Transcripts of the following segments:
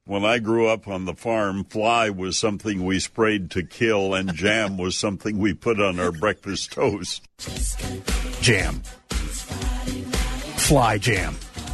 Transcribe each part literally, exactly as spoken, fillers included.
When I grew up on the farm, fly was something we sprayed to kill, and jam was something we put on our breakfast toast. Jam. Fly jam.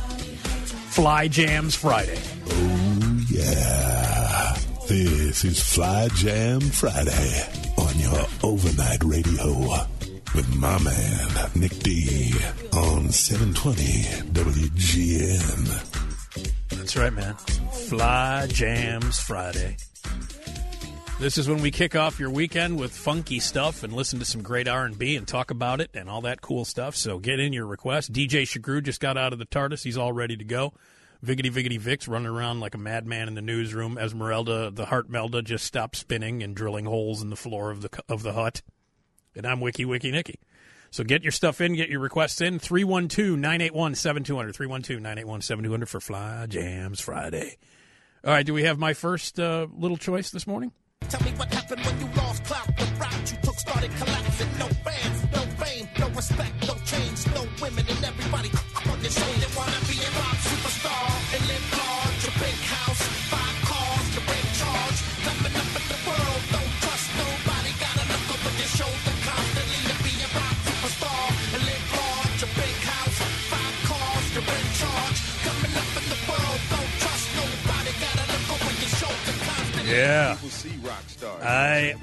Fly Jams Friday. Oh, yeah. This is Fly Jam Friday on your overnight radio with my man, Nick D, on seven twenty W G N. That's right, man. Fly Jams Friday. This is when we kick off your weekend with funky stuff and listen to some great R and B and talk about it and all that cool stuff. So get in your requests. D J Shagru just got out of the TARDIS. He's all ready to go. Viggity Viggity Vic's running around like a madman in the newsroom. Esmeralda, the Heart Melda, just stopped spinning and drilling holes in the floor of the of the hut. And I'm Wiki Wiki Nicky. So get your stuff in, get your requests in. three one two, nine eight one, seven two zero zero. three one two, nine eight one, seven two zero zero for Fly Jams Friday. All right, do we have my first uh, little choice this morning? Tell me what happened when you lost clout. The route you took started collapsing. No fans, no fame, no respect, no change, no women, and everybody on your show. They wanna be a rock superstar and live large. A big house, five cars, to bring charge. Coming up in the world, don't trust nobody. Gotta look over your shoulder constantly to be a rock superstar and live large. A big house, five cars, to bring charge. Coming up in the world, don't trust nobody. Gotta look over your shoulder constantly. Yeah. I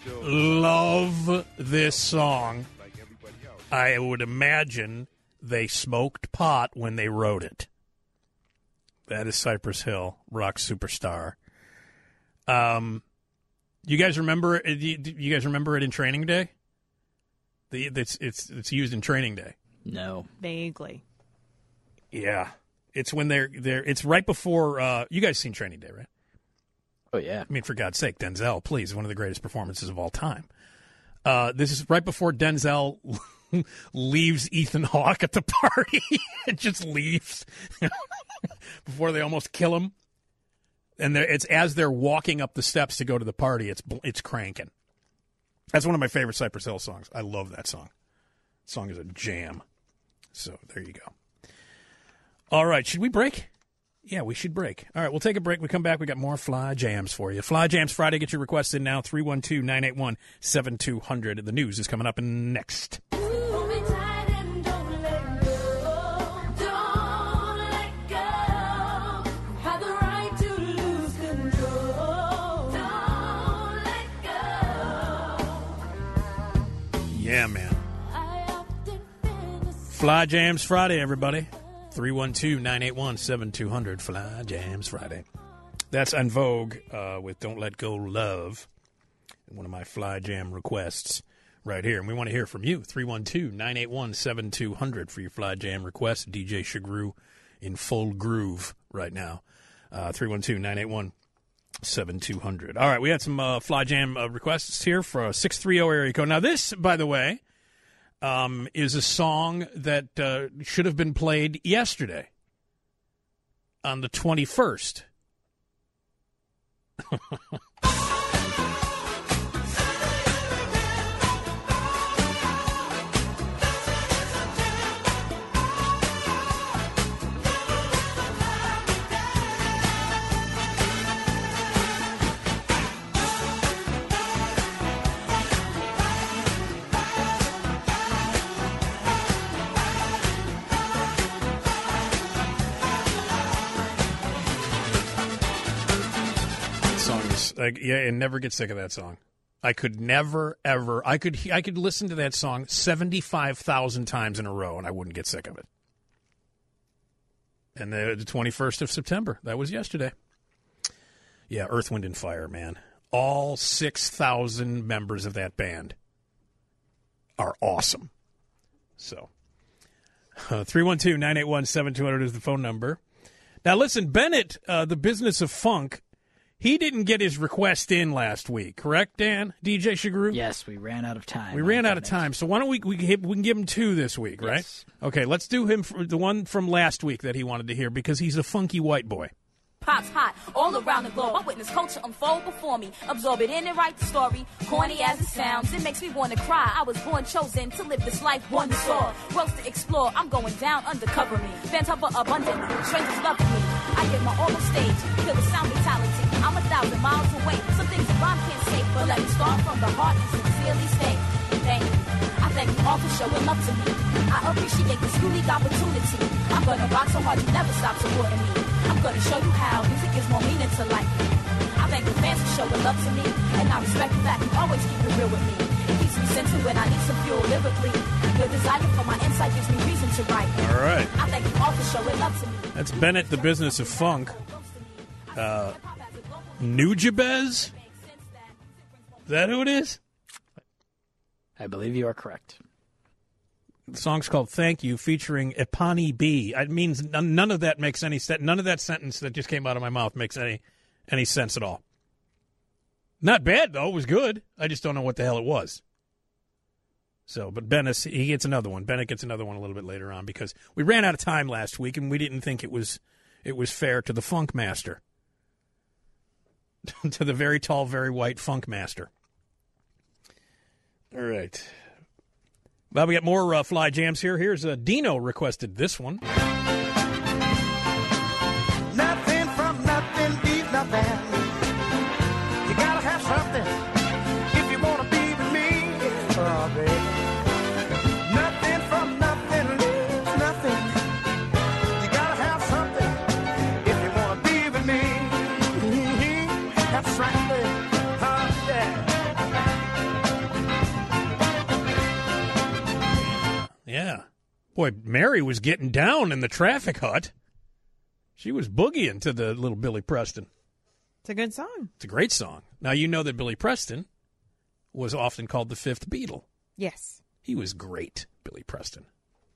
love this song. I would imagine they smoked pot when they wrote it. That is Cypress Hill, rock superstar. Um, you guys remember? You guys remember it in Training Day? The it's it's it's used in Training Day. No, vaguely. Yeah, it's when they're they're. It's right before. Uh, you guys seen Training Day, right? Oh, yeah. I mean, for God's sake, Denzel, please, one of the greatest performances of all time. Uh, this is right before Denzel leaves Ethan Hawke at the party. It just leaves before they almost kill him. And it's as they're walking up the steps to go to the party, it's it's cranking. That's one of my favorite Cypress Hill songs. I love that song. The song is a jam. So there you go. All right, should we break? Yeah, we should break. All right, we'll take a break. We come back. We got more Fly Jams for you. Fly Jams Friday. Get your requests in now. three one two, nine eight one, seven two zero zero. The news is coming up next. Yeah, man. Fly Jams Friday, everybody. three one two, nine eight one, seven two zero zero, Fly Jams Friday. That's En Vogue uh, with Don't Let Go Love, one of my Fly Jam requests right here. And we want to hear from you, three one two, nine eight one, seven two zero zero for your Fly Jam request. D J Shagru in full groove right now. Uh, three one two, nine eight one, seven two zero zero. All right, we had some uh, Fly Jam uh, requests here for a six three zero area code. Now this, by the way, Um, is a song that uh, should have been played yesterday on the twenty-first. Like, yeah, and never get sick of that song. I could never, ever. I could I could listen to that song seventy-five thousand times in a row, and I wouldn't get sick of it. And the, the twenty-first of September, that was yesterday. Yeah, Earth, Wind, and Fire, man. All six thousand members of that band are awesome. So, uh, three one two, nine eight one, seven two zero zero is the phone number. Now, listen, Bennett, uh, the Business of Funk, he didn't get his request in last week, correct, Dan? D J Shagru? Yes, we ran out of time. We ran out of time, so why don't we we, we can give him two this week, right? Yes. Okay, let's do him for the one from last week that he wanted to hear because he's a funky white boy. Pops hot all around the globe. I witness culture unfold before me. Absorb it in and write the story. Corny as it sounds, it makes me want to cry. I was born chosen to live this life, one to soar. Worlds to explore, I'm going down, undercover me. Fans hover abundantly, strangers loving me. I get my all on stage, feel the sound they top. from the heart and sincerely thank you. Thank you. I thank you all for showing love to me. I appreciate this unique opportunity. I'm gonna rock so hard you never stop supporting me. I'm gonna show you how music gives more meaning to life. I thank the fans for showing love to me, and I respect the fact you always keep it real with me. It keeps me centered when I need some fuel lyrically. Your desire for my insight gives me reason to write. All right. I thank you all for showing love to me. That's Bennett, the Business of Funk. Uh, Nujabez? Is that who it is? I believe you are correct. The song's called Thank You, featuring Epani B. It means none, none of that makes any sense. None of that sentence that just came out of my mouth makes any any sense at all. Not bad, though. It was good. I just don't know what the hell it was. So, but Bennett, he gets another one. Bennett gets another one a little bit later on because we ran out of time last week and we didn't think it was it was fair to the Funk Master. To the very tall, very white Funk Master. All right. Well, we got more uh, Fly Jams here. Here's uh, Dino requested this one. Nothing from nothing beats nothing. You gotta have something if you wanna be with me. Oh, baby. Nothing from nothing leaves nothing. You gotta have something if you wanna be with me. That's right, baby. Oh, yeah. Yeah. Boy, Mary was getting down in the traffic hut. She was boogieing to the little Billy Preston. It's a good song. It's a great song. Now, you know that Billy Preston was often called the fifth Beatle. Yes. He was great, Billy Preston.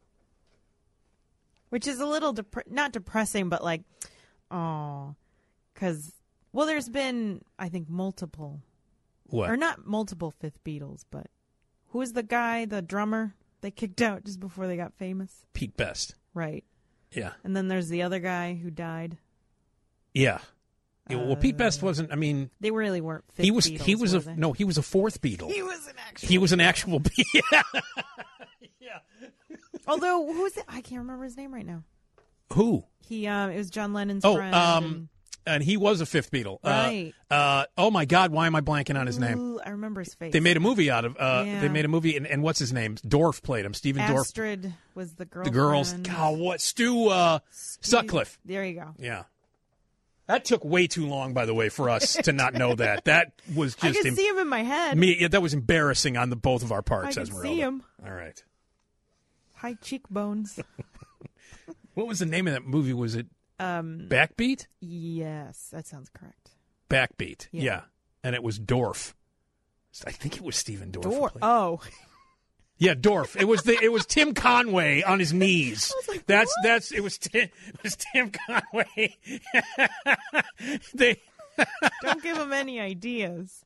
Which is a little, dep- not depressing, but like, oh, because, well, there's been, I think, multiple. What? Or not multiple fifth Beatles, but who is the guy, the drummer they kicked out just before they got famous? Pete Best. Right. Yeah. And then there's the other guy who died. Yeah. Yeah, well, Pete Best wasn't, I mean. They really weren't fifth He was, Beatles, he was were a, they? no, he was a fourth Beatle. He was an actual He was an actual, yeah. Yeah. Although, who's it? I can't remember his name right now. Who? He, um, it was John Lennon's Oh, friend. um, and- and he was a fifth Beatle. Right. Uh, uh, oh, my God, why am I blanking on his name? Ooh, I remember his face. They made a movie out of, uh, Yeah. they made a movie, and, and what's his name? Dorff played him. Stephen Dorff. Astrid was the girl. The girls. God, what? Stu, uh, Sutcliffe. There you go. Yeah. That took way too long, by the way, for us to not know that. That was I just can em- see him in my head. me. Yeah, that was embarrassing on the both of our parts. I as can Esmeralda. see him. All right. High cheekbones. What was the name of that movie? Was it um, Backbeat? Yes, that sounds correct. Backbeat. Yeah. Yeah. And it was Dorff. I think it was Stephen Dorff. who Door. played- Oh, Yeah, Dorff. It was the it was Tim Conway on his knees. like, that's what? that's it was Tim it was Tim Conway. they don't give him any ideas.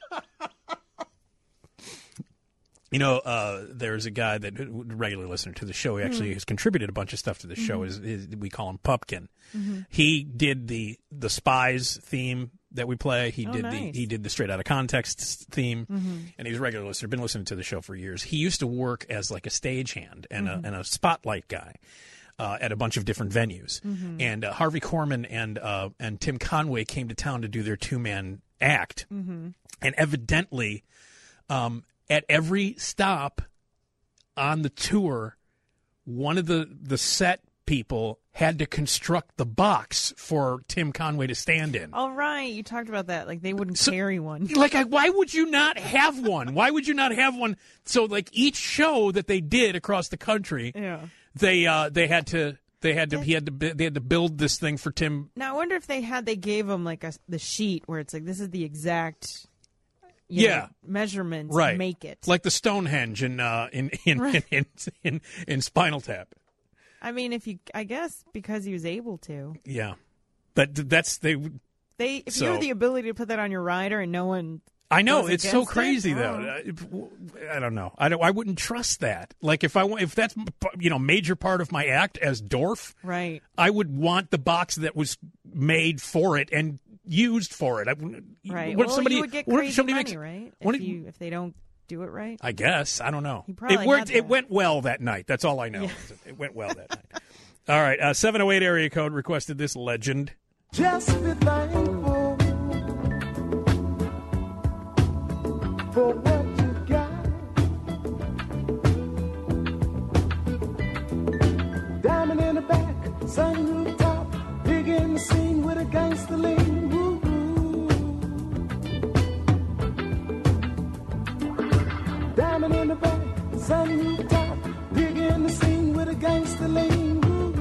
You know, uh, there's a guy that a regular listener to the show. He actually Mm-hmm. has contributed a bunch of stuff to the show. Is, is we call him Pupkin. Mm-hmm. He did the the Spies theme that we play. He Oh, did nice. the he did the Straight Outta Context theme, Mm-hmm. and he's a regular listener. Been listening to the show for years. He used to work as like a stagehand and Mm-hmm. a and a spotlight guy. Uh, at a bunch of different venues, Mm-hmm. and uh, Harvey Korman and uh, and Tim Conway came to town to do their two man act, Mm-hmm. and evidently, um, at every stop on the tour, one of the the set people had to construct the box for Tim Conway to stand in. All right, you talked about that. Like they wouldn't So- carry one. Like, I, why would you not have one? Why would you not have one? So, like each show that they did across the country, Yeah. they uh, they had to they had to he had to bu- they had to build this thing for Tim. Now I wonder if they had they gave him like a the sheet where it's like this is the exact. you Yeah. know, measurements. Right, Make it. like the Stonehenge in uh, in in, Right. in, in in Spinal Tap. I mean, if you, I guess because he was able to. Yeah, but th- that's they. They, if So- you have the ability to put that on your rider and no one. I know goes it's so against it, crazy oh. though. I, I don't know. I don't. I wouldn't trust that. Like if I wa- if that's you know major part of my act as Dorff, Right. I would want the box that was made for it and used for it. I, wouldn't- Right. What if well, somebody, you would get what if crazy somebody money, makes, right? what If, if- you, if they don't do it right. I guess I don't know. He probably it worked. had It that. went well that night. That's all I know. Yeah. It went well that night. All right. Uh, seven oh eight area code requested this legend. Just be thankful for Sun top, big in the scene with a gangster lean.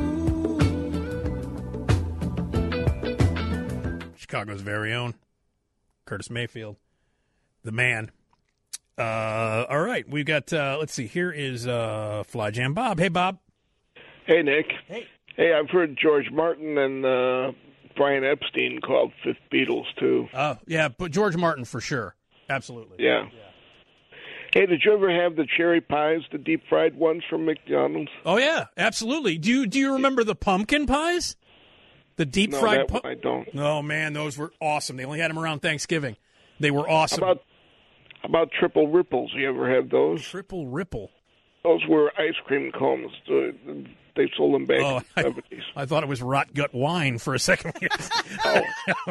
Chicago's very own Curtis Mayfield, the man. Uh, all right, we've got, uh, let's see, here is uh, Fly Jam Bob. Hey, Bob. Hey, Nick. Hey. Hey, I've heard George Martin and uh, Brian Epstein called Fifth Beatles, too. Oh, uh, yeah, but George Martin for sure. Absolutely. Yeah. yeah. Hey, did you ever have the cherry pies, the deep-fried ones from McDonald's? Oh, yeah, absolutely. Do you, do you remember the pumpkin pies? The deep-fried no, pumpkin? I don't. Oh, man, those were awesome. They only had them around Thanksgiving. They were awesome. How about, how about triple ripples? You ever had those? Triple ripple? Those were ice cream cones. They sold them back oh, in the seventies. I, I thought it was rot gut wine for a second. oh.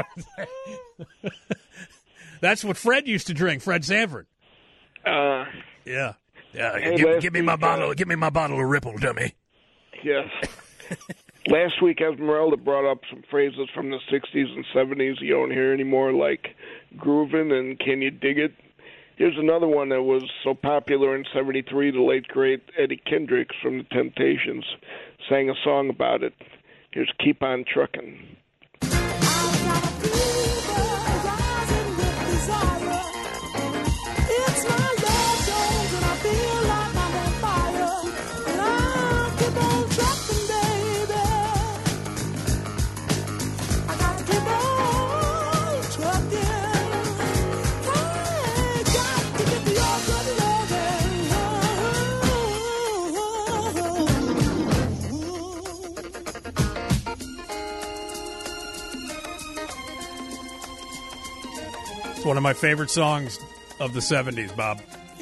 That's what Fred used to drink, Fred Sanford. Uh, yeah. Yeah. Hey, give, give me week, my bottle. uh, give me my bottle of Ripple, dummy. Yes. Last week, Esmeralda brought up some phrases from the sixties and seventies you don't hear anymore, like groovin' and can you dig it? Here's another one that was so popular in seventy-three, the late, great Eddie Kendricks from The Temptations sang a song about it. Here's Keep On Truckin'. It's one of my favorite songs of the seventies, Bob.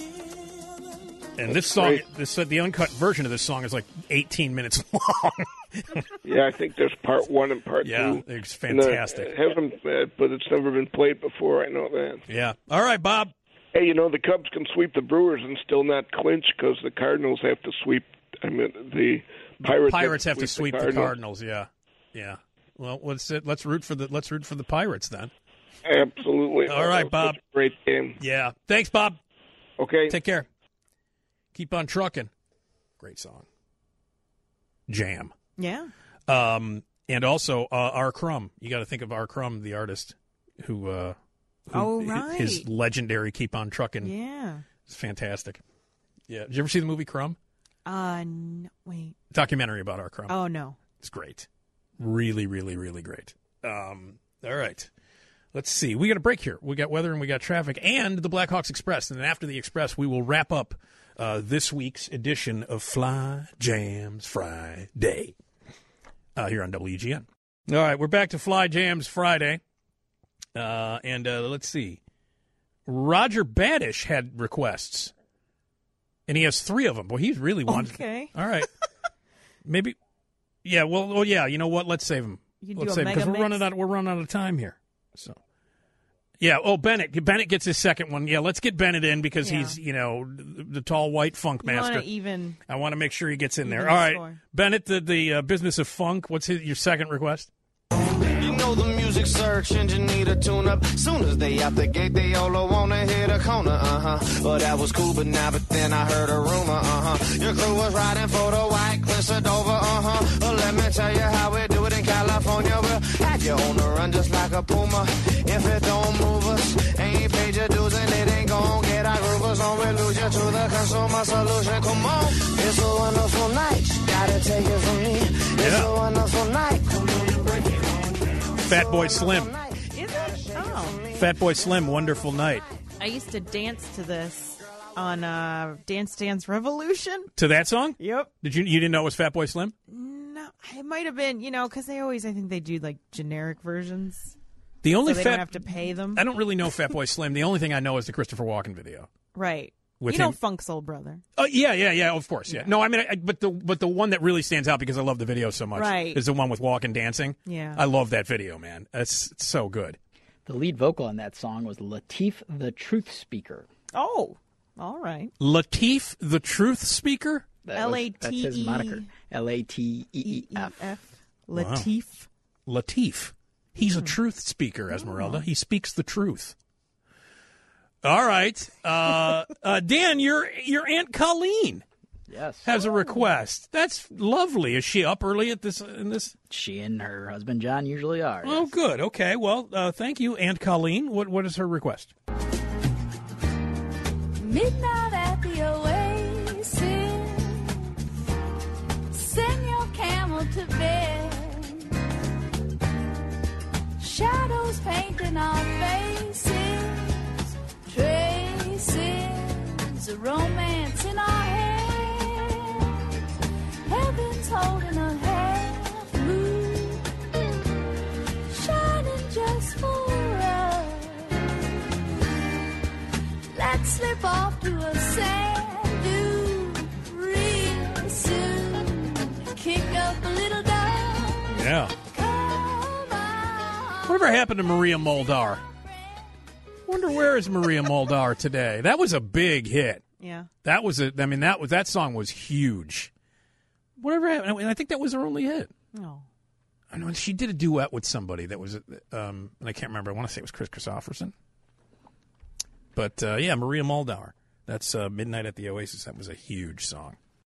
And this song, Great. this uh, the uncut version of this song is like eighteen minutes long. Yeah, I think there's part one and part yeah, two. Yeah, it's fantastic. And, uh, it hasn't, uh, but it's never been played before. I know that. Yeah. All right, Bob. Hey, you know the Cubs can sweep the Brewers and still not clinch because the Cardinals have to sweep. I mean, the Pirates. Pirates have to have sweep, to sweep sweep the Cardinals. Yeah, yeah. Well, let's let's root for the let's root for the Pirates then. Absolutely. All right, Bob. Such a great game. Yeah. Thanks, Bob. Okay. Take care. Keep on trucking. Great song. Jam. Yeah. Um, and also uh, R. Crumb. You got to think of R. Crumb, the artist who. Uh, who oh right. His legendary "Keep on Trucking." Yeah. It's fantastic. Yeah. Did you ever see the movie Crumb? Uh, no, wait. Documentary about R. Crumb. Oh no. It's great. Really, really, really great. Um, all right. Let's see. We got a break here. We got weather and we got traffic and the Blackhawks Express. And then after the Express, we will wrap up uh, this week's edition of Fly Jams Friday uh, here on W G N. All right, we're back to Fly Jams Friday. Uh, and uh, let's see. Roger Badish had requests. And he has three of them. Boy, he's really wanted. Okay. All right. Maybe. Yeah, well, well, yeah, you know what? Let's save them. You can Let's do a save because mega we're running mix? out. We're running out of time here. So, yeah. Oh, Bennett. Bennett gets his second one. Yeah, let's get Bennett in because Yeah. he's, you know, the, the tall white funk You master. wanna even. I want to make sure he gets in there. even All right, score. Bennett, the the uh, business of funk. What's his, your second request? You know the music search engine need a tune-up. Soon as they out the gate, they all wanna hit a corner, uh-huh. Well, that was cool, but now, but then I heard a rumor, uh-huh. Your crew was riding for the white cliffs of Dover, uh-huh. Well, let me tell you how we do it in California. We'll have you on the run just like a puma. If it don't move us, ain't paid your dues and it ain't gon' get our groovers on. We lose you to the consumer solution. Come on, it's a wonderful night. Gotta take it from me. It's Yeah. a wonderful night. Come on, you break it. Fat Boy Slim. Is it? Oh. Fat Boy Slim. Wonderful night. I used to dance to this on uh, Dance Dance Revolution. To that song? Yep. Did you you didn't know it was Fat Boy Slim? No, it might have been, you know, because they always, I think they do like generic versions. The only so they Fat don't have to pay them. I don't really know Fat Boy Slim. The only thing I know is the Christopher Walken video. Right. With you know him- Funk Soul Brother. Oh yeah, yeah, yeah. Of course, yeah. No, I mean, I, but the but the one that really stands out because I love the video so much Right. is the one with Walken dancing. Yeah. I love that video, man. It's, it's so good. The lead vocal on that song was Latif the Truth Speaker. Oh, all right. Latif, the Truth Speaker. That L was- A T That's his E moniker. L A T E E F. F. Latif. Latif. He's Hmm. a truth speaker, Esmeralda. He speaks the truth. All right. Uh, uh, Dan, your your Aunt Colleen Yes. has a request. That's lovely. Is she up early at this? In this? She and her husband John usually are. Oh, yes. good. Okay. Well, uh, thank you, Aunt Colleen. What what is her request? Midnight at the Oasis. Send your camel to bed. Shadows painting our faces. Traces of romance in our hands. Heaven's holding a half moon. Shining just for us. Let's slip off to a sand dune real soon. Kick up a little dust. Yeah. Whatever happened to Maria Muldaur? Wonder where is Maria Muldaur today? That was a big hit. Yeah. That was a. I mean, that was that song was huge. Whatever happened? And I think that was her only hit. No. I know she did a duet with somebody that was, um, and I can't remember. I want to say it was Chris Christopherson. But uh, yeah, Maria Muldaur. That's uh, Midnight at the Oasis. That was a huge song.